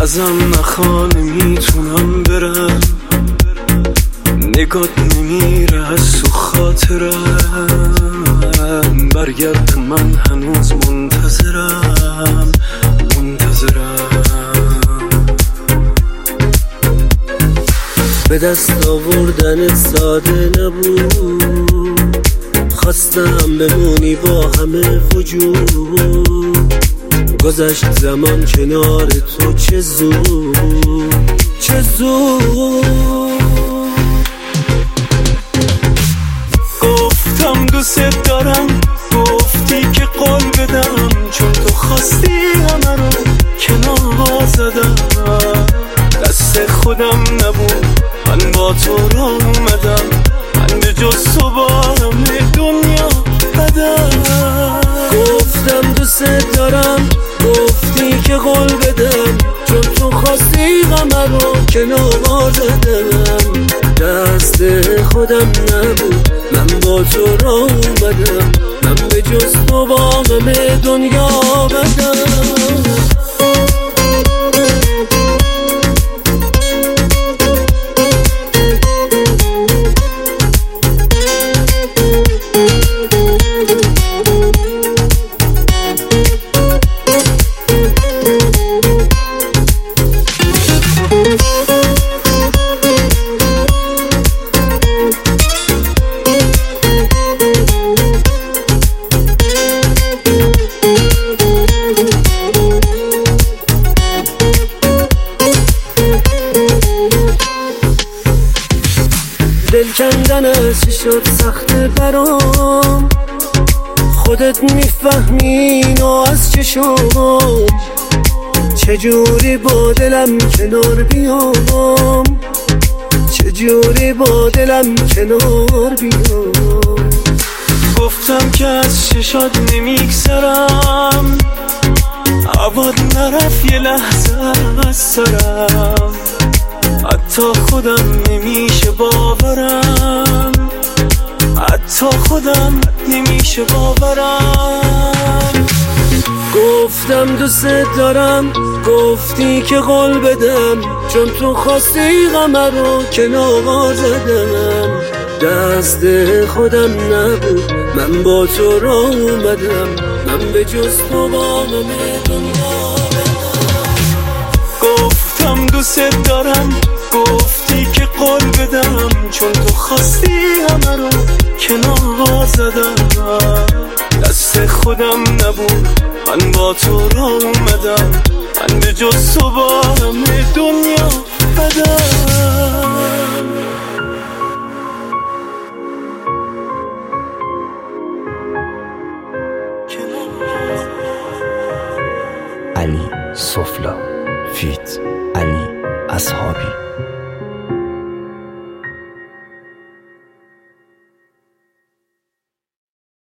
ازم نخواه نمیتونم برم، نگات نمیره از تو خاطرم. برگرد من هنوز منتظرم. به دست آوردن ساده نبود، خواستم بمونی با همه وجود. گذشت زمان کنار تو چه زود، چه زود. گفتم دوست دارم، گفتی که قول بدم، چون تو خواستی همه رو کنار زدم. دست خودم نبود، من با تو را اومدم، من به جز تو با همه دنیا بدم. گفتم دوست دارم، گفتی که قول بدم، چون تو خواستی غمه رو کنار زدم. دست خودم نبود، من با تو را اومدم، من به جز تو با همه دنیا بدم. دل کندنش شد سخت برام، خودت میفهمی اینو از چه شد. چجوری با دلم کنار بیام، چجوری با دلم کنار بیام. گفتم که از چشات نمیگذرم، عباد نرفت یه لحظه از سرم. حتی خودم نمیشه باورم، حتی خودم نمیشه باورم. گفتم دوست دارم، گفتی که قول بدم، چون تو خواستی غمه رو کنار زدم. دست خودم نبود، من با تو را اومدم، من به جز تو با همه دنیا بدم. گفتم دوست دارم، گفتی که قول بدم، چون تو خواستی همه رو کنار زدم. دست خودم نبود، من با تو را اومدم، من به جز تو با همه دنیا بدم. علی سفلا فیت علی اصحابی.